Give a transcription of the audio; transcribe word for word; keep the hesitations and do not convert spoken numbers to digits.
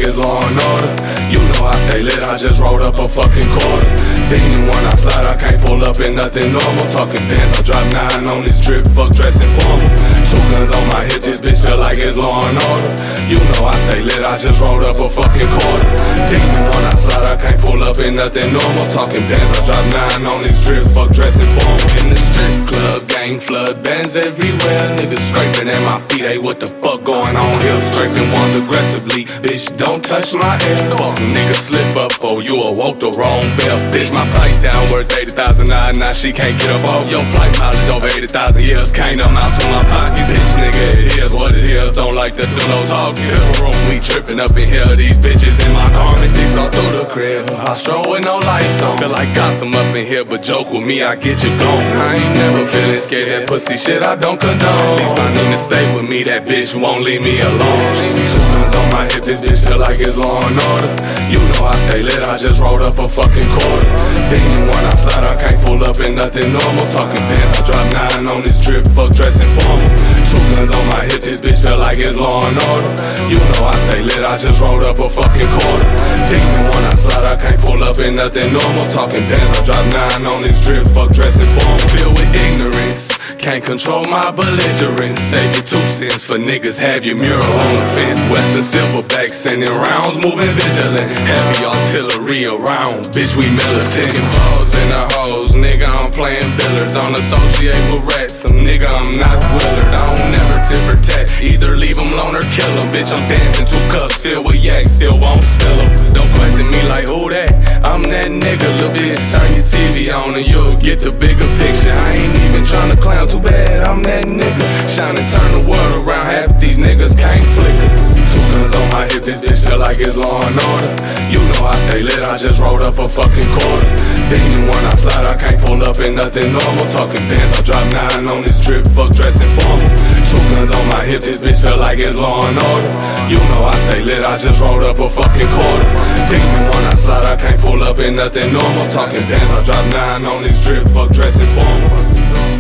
it's law and order. You know I stay lit, I just rolled up a fucking quarter. Then when I slide, I can't pull up in nothing normal. Talking pants, I drop nine on this drip, fuck dressing formal. Two guns on my hip, this bitch feel like it's law and order. You know I stay lit, I just rolled up a fucking quarter. Then when I slide, I can't pull up in nothing normal. Talking pants, I drop nine on this drip, fuck dressing formal. In the strip club, gang flood, bands everywhere. Niggas scraping at my feet, hey, what the fuck going on here? Scraping ones aggressively, bitch, don't touch my ass. Fuck, nigga, slip up, oh, you awoke the wrong bell. Bitch, my pipe down worth eighty thousand, nah, nah, she can't get up off. Your flight mileage over eighty thousand years, can't amount to my pocket. Bitch, nigga, it is what it is, don't like to do no talk. Fill the room, we tripping up in here, these bitches in my garments. Sticks all through the crib, I stroll with no lights on. Feel like Gotham up in here, but joke with me, I get you gone. I ain't never feeling scared, that pussy shit I don't condone. Leave my Nina stay with me, that bitch won't leave me alone. Two guns on my hip, this bitch feel like it's law and order. You know I stay lit, I just rolled up a fucking quarter. Then when I slide, I can't pull up in nothing normal. Talking pants, I drop nine on this drip, fuck dressing formal. Two guns on my hip, this bitch feel like it's law and order. You know I stay lit, I just rolled up a fucking quarter. Then when I slide, I can't pull up in nothing normal. Talking pants, I drop nine on this drip, fuck dressing formal. Filled with ignorance, can't control my belligerence. Save your two cents for niggas, have your mural on the fence. Western Silverback sending rounds, moving vigilant. Heavy artillery around, bitch, we militant. Balls in the hoes, nigga, I'm playing billers. Don't associate with rats, some nigga, I'm not Willard. I don't never tit for tat, either leave them alone or kill them. Bitch, I'm dancing two cups filled with yak, still won't spill them. Don't question me like who that, I'm that nigga. Little bitch, turn your T V on and you'll get the bigger picture. I ain't even tryna clown, too bad, I'm that nigga. Shine and turn the world around, half these niggas can't flicker. Two guns on my hip, this bitch feel like it's law and order. You know I stay lit, I just rolled up a fucking quarter. Then when I slide, I can't pull up in nothing normal. Talking pants, I drop nine on this drip, fuck dressing formal. Two guns on my hip, this bitch feel like it's law and order. You know I stay lit, I just rolled up a fucking quarter. Then when I slide, I can't pull up in nothing normal. Talking pants, I drop nine on this drip, fuck dressing formal.